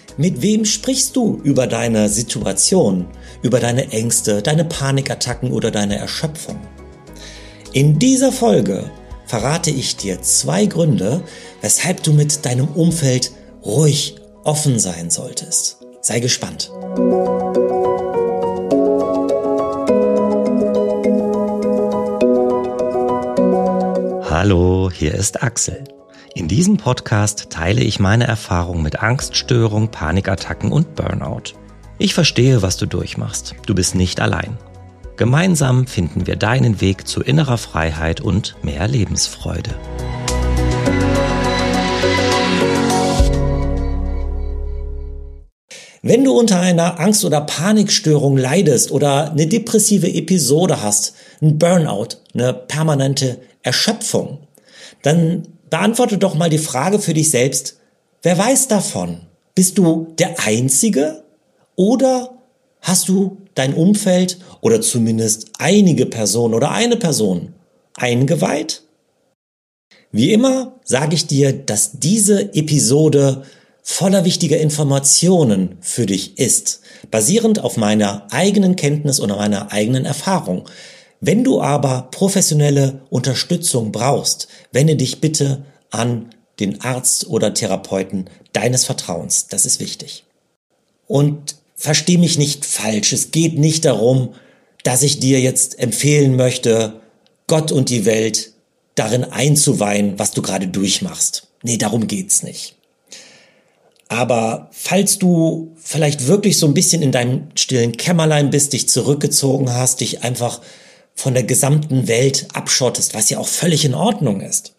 Mit wem sprichst du über deine Situation, über deine Ängste, deine Panikattacken oder deine Erschöpfung? In dieser Folge verrate ich dir 2 Gründe, weshalb du mit deinem Umfeld ruhig offen sein solltest. Sei gespannt. Hallo, hier ist Axel. In diesem Podcast teile ich meine Erfahrungen mit Angststörung, Panikattacken und Burnout. Ich verstehe, was du durchmachst. Du bist nicht allein. Gemeinsam finden wir deinen Weg zu innerer Freiheit und mehr Lebensfreude. Wenn du unter einer Angst- oder Panikstörung leidest oder eine depressive Episode hast, ein Burnout, eine permanente Erschöpfung, dann beantworte doch mal die Frage für dich selbst, wer weiß davon? Bist du der Einzige oder hast du dein Umfeld oder zumindest einige Personen oder eine Person eingeweiht? Wie immer sage ich dir, dass diese Episode voller wichtiger Informationen für dich ist, basierend auf meiner eigenen Kenntnis und meiner eigenen Erfahrung. Wenn du aber professionelle Unterstützung brauchst, wende dich bitte an den Arzt oder Therapeuten deines Vertrauens. Das ist wichtig. Und versteh mich nicht falsch. Es geht nicht darum, dass ich dir jetzt empfehlen möchte, Gott und die Welt darin einzuweihen, was du gerade durchmachst. Nee, darum geht's nicht. Aber falls du vielleicht wirklich so ein bisschen in deinem stillen Kämmerlein bist, dich zurückgezogen hast, dich einfach von der gesamten Welt abschottest, was ja auch völlig in Ordnung ist.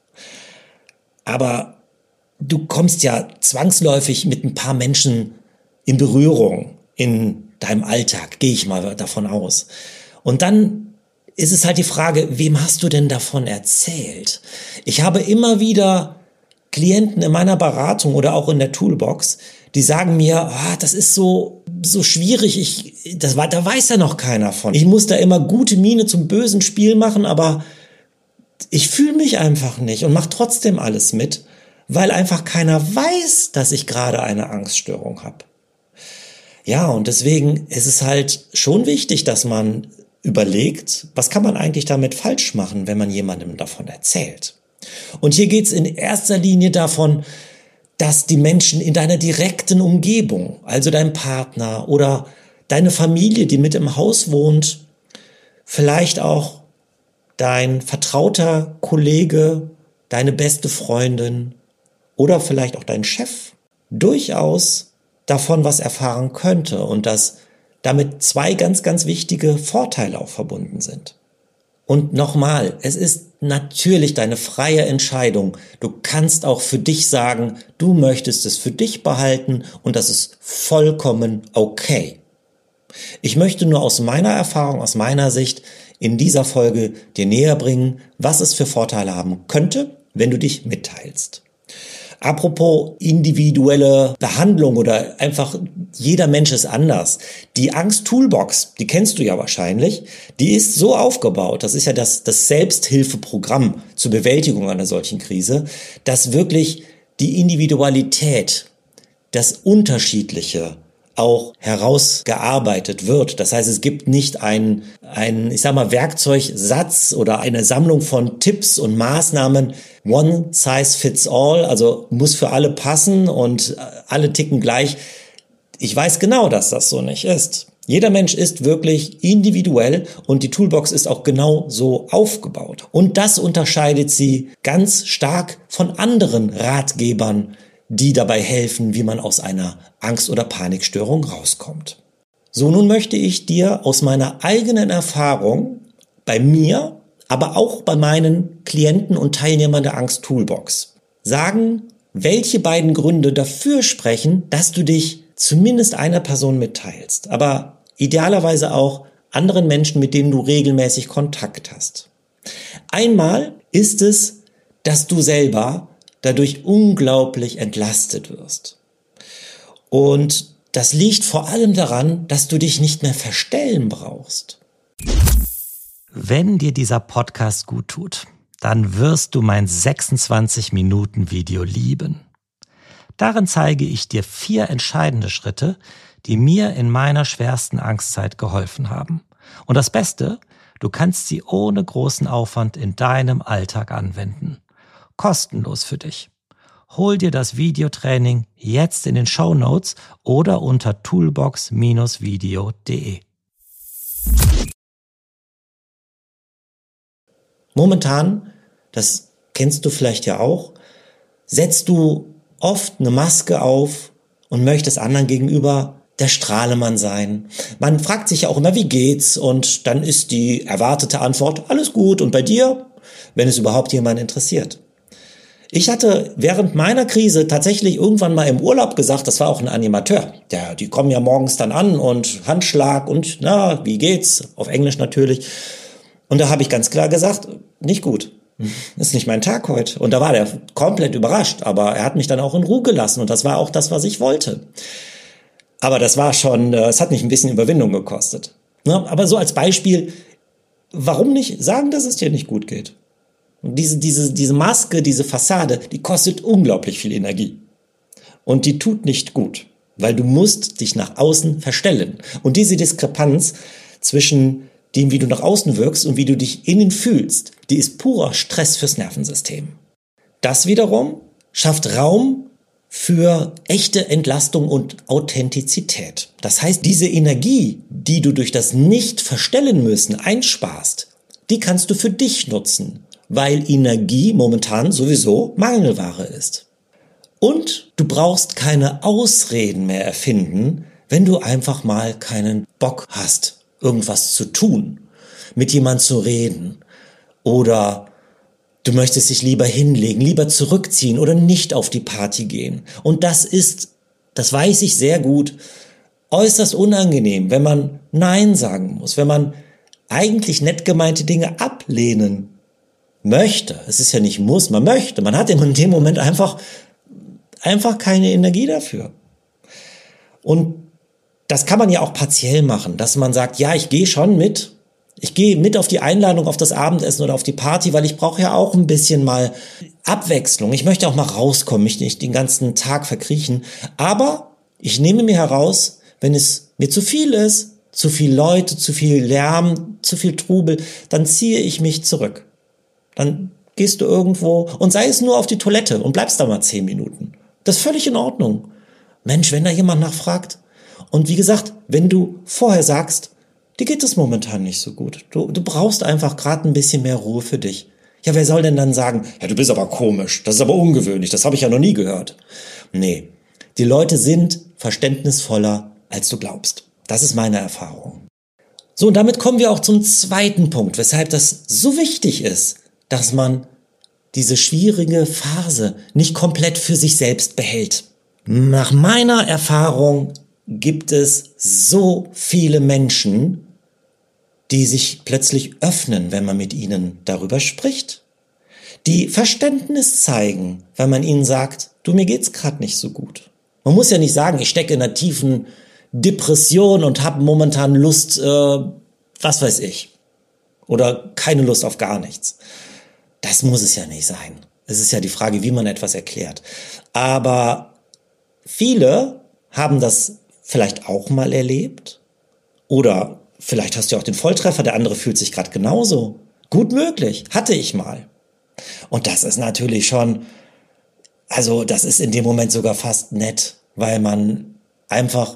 Aber du kommst ja zwangsläufig mit ein paar Menschen in Berührung in deinem Alltag, gehe ich mal davon aus. Und dann ist es halt die Frage, wem hast du denn davon erzählt? Ich habe immer wieder Klienten in meiner Beratung oder auch in der Toolbox, die sagen mir, das ist so schwierig, da weiß ja noch keiner von. Ich muss da immer gute Miene zum bösen Spiel machen, aber ich fühle mich einfach nicht und mache trotzdem alles mit, weil einfach keiner weiß, dass ich gerade eine Angststörung habe. Ja, und deswegen ist es halt schon wichtig, dass man überlegt, was kann man eigentlich damit falsch machen, wenn man jemandem davon erzählt. Und hier geht's in erster Linie davon, dass die Menschen in deiner direkten Umgebung, also dein Partner oder deine Familie, die mit im Haus wohnt, vielleicht auch dein vertrauter Kollege, deine beste Freundin oder vielleicht auch dein Chef durchaus davon was erfahren könnte und dass damit 2 ganz, ganz wichtige Vorteile auch verbunden sind. Und nochmal, es ist natürlich deine freie Entscheidung. Du kannst auch für dich sagen, du möchtest es für dich behalten und das ist vollkommen okay. Ich möchte nur aus meiner Erfahrung, aus meiner Sicht in dieser Folge dir näher bringen, was es für Vorteile haben könnte, wenn du dich mitteilst. Apropos individuelle Behandlung oder einfach jeder Mensch ist anders. Die Angst-Toolbox, die kennst du ja wahrscheinlich, die ist so aufgebaut, das ist ja das Selbsthilfeprogramm zur Bewältigung einer solchen Krise, dass wirklich die Individualität, das Unterschiedliche auch herausgearbeitet wird. Das heißt, es gibt nicht einen Werkzeugsatz oder eine Sammlung von Tipps und Maßnahmen, one size fits all, also muss für alle passen und alle ticken gleich. Ich weiß genau, dass das so nicht ist. Jeder Mensch ist wirklich individuell und die Toolbox ist auch genau so aufgebaut. Und das unterscheidet sie ganz stark von anderen Ratgebern, die dabei helfen, wie man aus einer Angst- oder Panikstörung rauskommt. So, nun möchte ich dir aus meiner eigenen Erfahrung bei mir, aber auch bei meinen Klienten und Teilnehmern der Angst-Toolbox sagen, welche beiden Gründe dafür sprechen, dass du dich zumindest einer Person mitteilst, aber idealerweise auch anderen Menschen, mit denen du regelmäßig Kontakt hast. Einmal ist es, dass du selber dadurch unglaublich entlastet wirst. Und das liegt vor allem daran, dass du dich nicht mehr verstellen brauchst. Wenn dir dieser Podcast gut tut, dann wirst du mein 26-Minuten-Video lieben. Darin zeige ich dir 4 entscheidende Schritte, die mir in meiner schwersten Angstzeit geholfen haben. Und das Beste, du kannst sie ohne großen Aufwand in deinem Alltag anwenden. Kostenlos für dich. Hol dir das Videotraining jetzt in den Shownotes oder unter toolbox-video.de. Momentan, das kennst du vielleicht ja auch, setzt du oft eine Maske auf und möchtest anderen gegenüber der Strahlemann sein. Man fragt sich ja auch immer, wie geht's? Und dann ist die erwartete Antwort, alles gut. Und bei dir? Wenn es überhaupt jemanden interessiert. Ich hatte während meiner Krise tatsächlich irgendwann mal im Urlaub gesagt, das war auch ein Animateur. Die kommen ja morgens dann an und Handschlag und na, wie geht's? Auf Englisch natürlich. Und da habe ich ganz klar gesagt, nicht gut. Ist nicht mein Tag heute. Und da war der komplett überrascht. Aber er hat mich dann auch in Ruhe gelassen. Und das war auch das, was ich wollte. Aber das war schon, es hat mich ein bisschen Überwindung gekostet. Ja, aber so als Beispiel, warum nicht sagen, dass es dir nicht gut geht? Und diese Maske, diese Fassade, die kostet unglaublich viel Energie. Und die tut nicht gut, weil du musst dich nach außen verstellen. Und diese Diskrepanz zwischen dem, wie du nach außen wirkst und wie du dich innen fühlst, die ist purer Stress fürs Nervensystem. Das wiederum schafft Raum für echte Entlastung und Authentizität. Das heißt, diese Energie, die du durch das Nicht-Verstellen müssen einsparst, die kannst du für dich nutzen, weil Energie momentan sowieso Mangelware ist. Und du brauchst keine Ausreden mehr erfinden, wenn du einfach mal keinen Bock hast, irgendwas zu tun, mit jemand zu reden oder du möchtest dich lieber hinlegen, lieber zurückziehen oder nicht auf die Party gehen. Und das weiß ich sehr gut, äußerst unangenehm, wenn man Nein sagen muss, wenn man eigentlich nett gemeinte Dinge ablehnen möchte. Es ist ja nicht muss, man möchte. Man hat in dem Moment einfach keine Energie dafür. Und das kann man ja auch partiell machen, dass man sagt, ja, ich gehe mit auf die Einladung auf das Abendessen oder auf die Party, weil ich brauche ja auch ein bisschen mal Abwechslung. Ich möchte auch mal rauskommen, mich nicht den ganzen Tag verkriechen. Aber ich nehme mir heraus, wenn es mir zu viel ist, zu viel Leute, zu viel Lärm, zu viel Trubel, dann ziehe ich mich zurück. Dann gehst du irgendwo und sei es nur auf die Toilette und bleibst da mal 10 Minuten. Das ist völlig in Ordnung. Mensch, wenn da jemand nachfragt. Und wie gesagt, wenn du vorher sagst, dir geht es momentan nicht so gut. Du brauchst einfach gerade ein bisschen mehr Ruhe für dich. Ja, wer soll denn dann sagen, ja, du bist aber komisch, das ist aber ungewöhnlich, das habe ich ja noch nie gehört. Nee, die Leute sind verständnisvoller, als du glaubst. Das ist meine Erfahrung. So, und damit kommen wir auch zum zweiten Punkt, weshalb das so wichtig ist, dass man diese schwierige Phase nicht komplett für sich selbst behält. Nach meiner Erfahrung gibt es so viele Menschen, die sich plötzlich öffnen, wenn man mit ihnen darüber spricht. Die Verständnis zeigen, wenn man ihnen sagt, du, mir geht's gerade nicht so gut. Man muss ja nicht sagen, ich stecke in einer tiefen Depression und habe momentan Lust, was weiß ich. Oder keine Lust auf gar nichts. Das muss es ja nicht sein. Es ist ja die Frage, wie man etwas erklärt. Aber viele haben das vielleicht auch mal erlebt. Oder vielleicht hast du auch den Volltreffer, der andere fühlt sich gerade genauso. Gut möglich, hatte ich mal. Und das ist natürlich schon, also das ist in dem Moment sogar fast nett, weil man einfach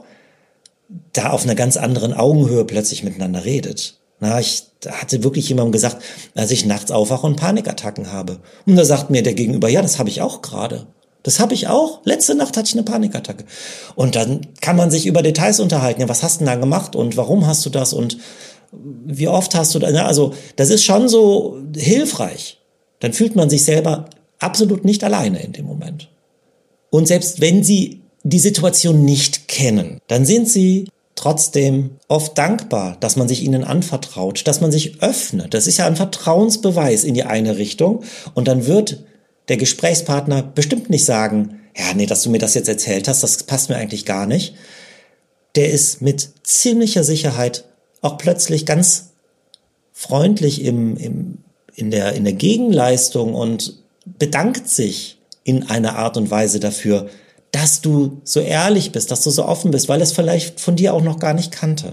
da auf einer ganz anderen Augenhöhe plötzlich miteinander redet. Ich hatte wirklich jemandem gesagt, als ich nachts aufwache und Panikattacken habe. Und da sagt mir der Gegenüber, ja, das habe ich auch gerade. Das habe ich auch. Letzte Nacht hatte ich eine Panikattacke. Und dann kann man sich über Details unterhalten. Ja, was hast du denn da gemacht und warum hast du das und wie oft hast du das? Also das ist schon so hilfreich. Dann fühlt man sich selber absolut nicht alleine in dem Moment. Und selbst wenn Sie die Situation nicht kennen, dann sind Sie trotzdem oft dankbar, dass man sich ihnen anvertraut, dass man sich öffnet. Das ist ja ein Vertrauensbeweis in die eine Richtung. Und dann wird der Gesprächspartner bestimmt nicht sagen, ja, nee, dass du mir das jetzt erzählt hast, das passt mir eigentlich gar nicht. Der ist mit ziemlicher Sicherheit auch plötzlich ganz freundlich in der Gegenleistung und bedankt sich in einer Art und Weise dafür, dass du so ehrlich bist, dass du so offen bist, weil es vielleicht von dir auch noch gar nicht kannte.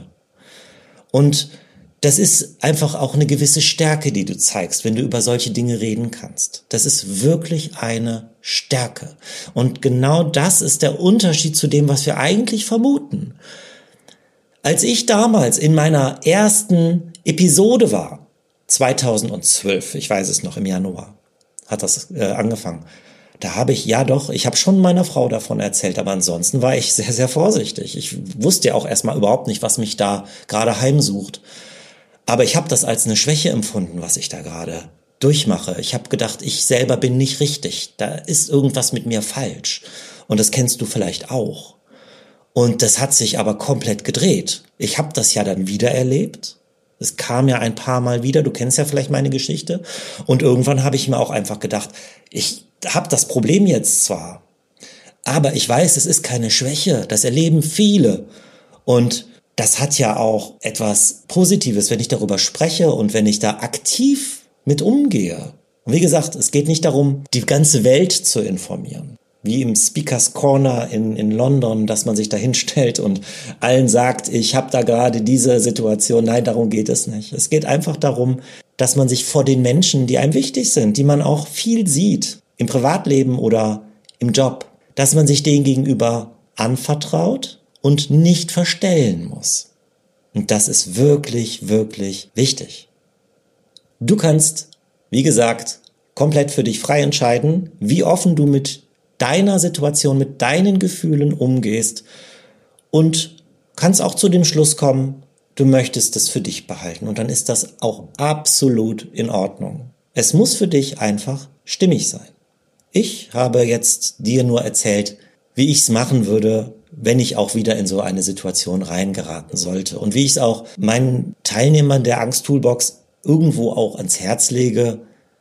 Und das ist einfach auch eine gewisse Stärke, die du zeigst, wenn du über solche Dinge reden kannst. Das ist wirklich eine Stärke. Und genau das ist der Unterschied zu dem, was wir eigentlich vermuten. Als ich damals in meiner ersten Episode war, 2012, ich weiß es noch, im Januar hat das angefangen, da habe ich schon meiner Frau davon erzählt, aber ansonsten war ich sehr, sehr vorsichtig. Ich wusste ja auch erstmal überhaupt nicht, was mich da gerade heimsucht. Aber ich habe das als eine Schwäche empfunden, was ich da gerade durchmache. Ich habe gedacht, ich selber bin nicht richtig. Da ist irgendwas mit mir falsch. Und das kennst du vielleicht auch. Und das hat sich aber komplett gedreht. Ich habe das ja dann wieder erlebt. Es kam ja ein paar Mal wieder. Du kennst ja vielleicht meine Geschichte. Und irgendwann habe ich mir auch einfach gedacht, ich habe das Problem jetzt zwar, aber ich weiß, es ist keine Schwäche. Das erleben viele. Und das hat ja auch etwas Positives, wenn ich darüber spreche und wenn ich da aktiv mit umgehe. Und wie gesagt, es geht nicht darum, die ganze Welt zu informieren. Wie im Speakers Corner in London, dass man sich da hinstellt und allen sagt, ich habe da gerade diese Situation. Nein, darum geht es nicht. Es geht einfach darum, dass man sich vor den Menschen, die einem wichtig sind, die man auch viel sieht, im Privatleben oder im Job, dass man sich denen gegenüber anvertraut und nicht verstellen muss. Und das ist wirklich, wirklich wichtig. Du kannst, wie gesagt, komplett für dich frei entscheiden, wie offen du mit deiner Situation, mit deinen Gefühlen umgehst und kannst auch zu dem Schluss kommen, du möchtest es für dich behalten. Und dann ist das auch absolut in Ordnung. Es muss für dich einfach stimmig sein. Ich habe jetzt dir nur erzählt, wie ich es machen würde, wenn ich auch wieder in so eine Situation reingeraten sollte. Und wie ich es auch meinen Teilnehmern der Angst-Toolbox irgendwo auch ans Herz lege,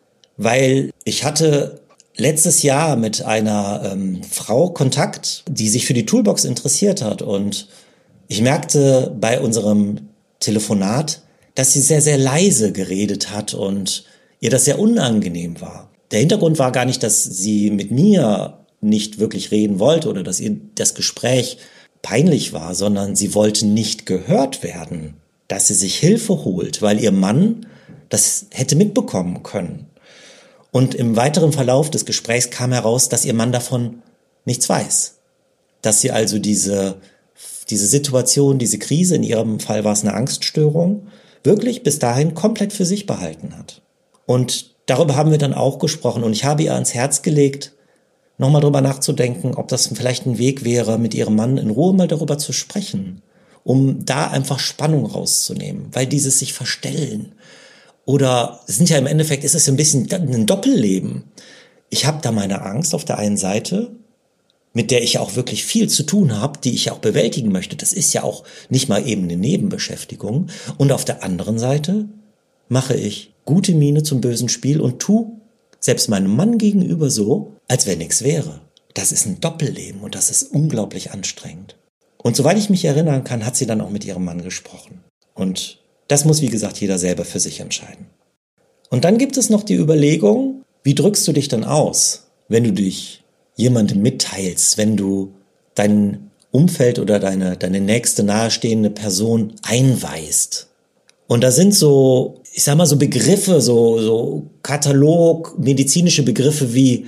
weil ich hatte letztes Jahr mit einer Frau Kontakt, die sich für die Toolbox interessiert hat. Und ich merkte bei unserem Telefonat, dass sie sehr, sehr leise geredet hat und ihr das sehr unangenehm war. Der Hintergrund war gar nicht, dass sie mit mir nicht wirklich reden wollte oder dass ihr das Gespräch peinlich war, sondern sie wollte nicht gehört werden, dass sie sich Hilfe holt, weil ihr Mann das hätte mitbekommen können. Und im weiteren Verlauf des Gesprächs kam heraus, dass ihr Mann davon nichts weiß. Dass sie also diese Situation, diese Krise, in ihrem Fall war es eine Angststörung, wirklich bis dahin komplett für sich behalten hat. Und darüber haben wir dann auch gesprochen und ich habe ihr ans Herz gelegt, nochmal drüber nachzudenken, ob das vielleicht ein Weg wäre, mit ihrem Mann in Ruhe mal darüber zu sprechen, um da einfach Spannung rauszunehmen, weil dieses sich verstellen oder es sind ja im Endeffekt, ist es ein bisschen ein Doppelleben. Ich habe da meine Angst auf der einen Seite, mit der ich auch wirklich viel zu tun habe, die ich auch bewältigen möchte. Das ist ja auch nicht mal eben eine Nebenbeschäftigung. Und auf der anderen Seite mache ich gute Miene zum bösen Spiel und tu selbst meinem Mann gegenüber so, als wenn nichts wäre. Das ist ein Doppelleben und das ist unglaublich anstrengend. Und soweit ich mich erinnern kann, hat sie dann auch mit ihrem Mann gesprochen. Und das muss, wie gesagt, jeder selber für sich entscheiden. Und dann gibt es noch die Überlegung, wie drückst du dich dann aus, wenn du dich jemandem mitteilst, wenn du dein Umfeld oder deine nächste nahestehende Person einweist. Und da sind so, ich sag mal, so Begriffe, so Katalog, medizinische Begriffe wie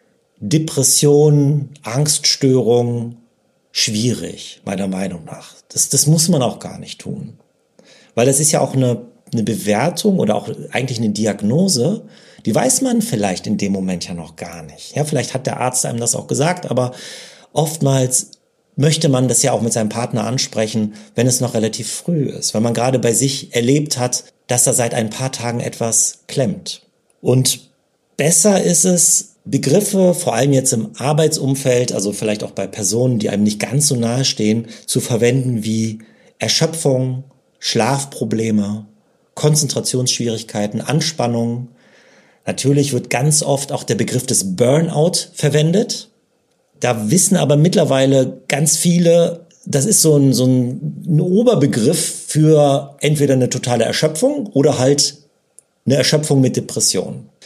Depression, Angststörung, schwierig, meiner Meinung nach. Das muss man auch gar nicht tun. Weil das ist ja auch eine Bewertung oder auch eigentlich eine Diagnose, die weiß man vielleicht in dem Moment ja noch gar nicht. Ja, vielleicht hat der Arzt einem das auch gesagt, aber oftmals möchte man das ja auch mit seinem Partner ansprechen, wenn es noch relativ früh ist, weil man gerade bei sich erlebt hat, dass da seit ein paar Tagen etwas klemmt. Und besser ist es, Begriffe, vor allem jetzt im Arbeitsumfeld, also vielleicht auch bei Personen, die einem nicht ganz so nahe stehen, zu verwenden wie Erschöpfung, Schlafprobleme, Konzentrationsschwierigkeiten, Anspannung. Natürlich wird ganz oft auch der Begriff des Burnout verwendet. Da wissen aber mittlerweile ganz viele, das ist so ein Oberbegriff für entweder eine totale Erschöpfung oder halt eine Erschöpfung mit Depression.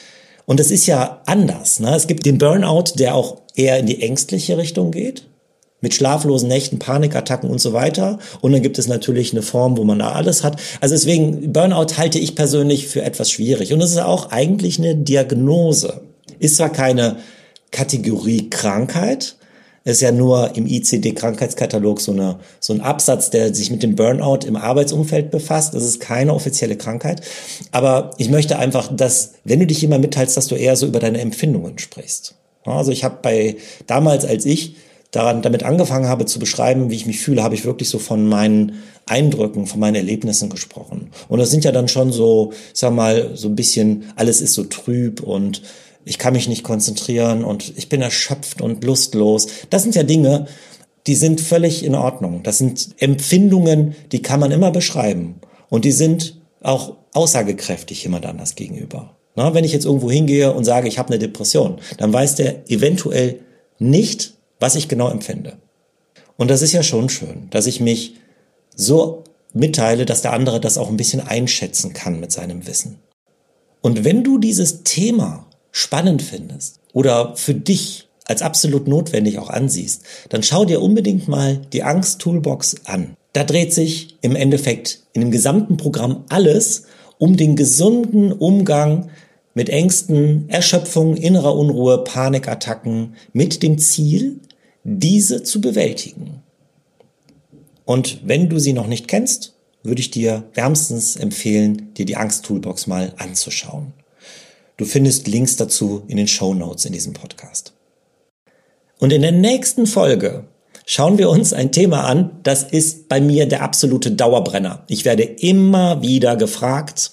Und es ist ja anders, ne? Es gibt den Burnout, der auch eher in die ängstliche Richtung geht, mit schlaflosen Nächten, Panikattacken und so weiter. Und dann gibt es natürlich eine Form, wo man da alles hat. Also deswegen, Burnout halte ich persönlich für etwas schwierig. Und es ist auch eigentlich eine Diagnose. Ist zwar keine Kategorie Krankheit, ist ja nur im ICD-Krankheitskatalog so ein Absatz, der sich mit dem Burnout im Arbeitsumfeld befasst. Das ist keine offizielle Krankheit. Aber ich möchte einfach, dass, wenn du dich immer mitteilst, dass du eher so über deine Empfindungen sprichst. Also ich habe damals, als ich damit angefangen habe zu beschreiben, wie ich mich fühle, habe ich wirklich so von meinen Eindrücken, von meinen Erlebnissen gesprochen. Und das sind ja dann schon so, sag mal, so ein bisschen, alles ist so trüb und ich kann mich nicht konzentrieren und ich bin erschöpft und lustlos. Das sind ja Dinge, die sind völlig in Ordnung. Das sind Empfindungen, die kann man immer beschreiben. Und die sind auch aussagekräftig jemand anders gegenüber. Na, wenn ich jetzt irgendwo hingehe und sage, ich habe eine Depression, dann weiß der eventuell nicht, was ich genau empfinde. Und das ist ja schon schön, dass ich mich so mitteile, dass der andere das auch ein bisschen einschätzen kann mit seinem Wissen. Und wenn du dieses Thema spannend findest oder für dich als absolut notwendig auch ansiehst, dann schau dir unbedingt mal die Angst-Toolbox an. Da dreht sich im Endeffekt in dem gesamten Programm alles um den gesunden Umgang mit Ängsten, Erschöpfung, innerer Unruhe, Panikattacken, mit dem Ziel, diese zu bewältigen. Und wenn du sie noch nicht kennst, würde ich dir wärmstens empfehlen, dir die Angst-Toolbox mal anzuschauen. Du findest Links dazu in den Shownotes in diesem Podcast. Und in der nächsten Folge schauen wir uns ein Thema an, das ist bei mir der absolute Dauerbrenner. Ich werde immer wieder gefragt,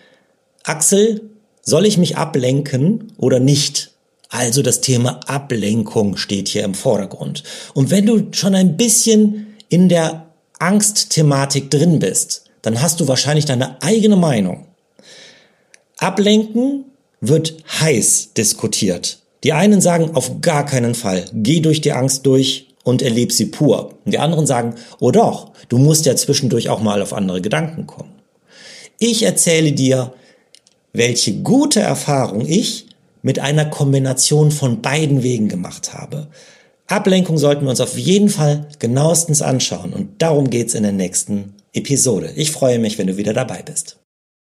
Axel, soll ich mich ablenken oder nicht? Also das Thema Ablenkung steht hier im Vordergrund. Und wenn du schon ein bisschen in der Angstthematik drin bist, dann hast du wahrscheinlich deine eigene Meinung. Ablenken wird heiß diskutiert. Die einen sagen, auf gar keinen Fall, geh durch die Angst durch und erleb sie pur. Und die anderen sagen, oh doch, du musst ja zwischendurch auch mal auf andere Gedanken kommen. Ich erzähle dir, welche gute Erfahrung ich mit einer Kombination von beiden Wegen gemacht habe. Ablenkung sollten wir uns auf jeden Fall genauestens anschauen und darum geht's in der nächsten Episode. Ich freue mich, wenn du wieder dabei bist.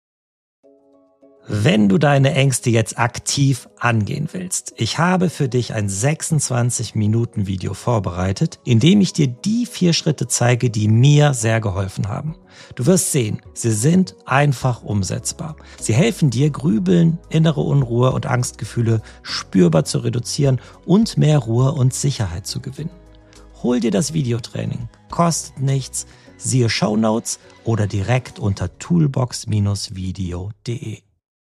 Wenn du deine Ängste jetzt aktiv angehen willst, ich habe für dich ein 26-Minuten-Video vorbereitet, in dem ich dir die 4 Schritte zeige, die mir sehr geholfen haben. Du wirst sehen, sie sind einfach umsetzbar. Sie helfen dir, Grübeln, innere Unruhe und Angstgefühle spürbar zu reduzieren und mehr Ruhe und Sicherheit zu gewinnen. Hol dir das Videotraining, kostet nichts, siehe Shownotes oder direkt unter toolbox-video.de.